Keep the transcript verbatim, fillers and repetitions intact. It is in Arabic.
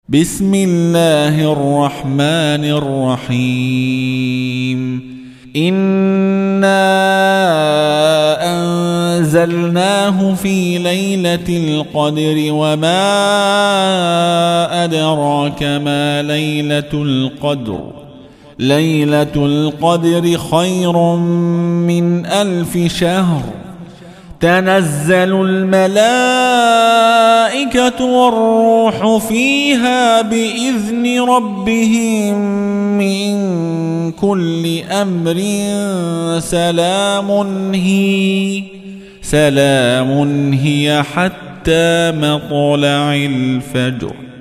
بسم الله الرحمن الرحيم إنا أنزلناه في ليلة القدر وما أدراك ما ليلة القدر ليلة القدر خير من ألف شهر تنزل الملائكة والروح فيها بإذن ربهم من كل أمر سلام هي سلام هي حتى مطلع الفجر.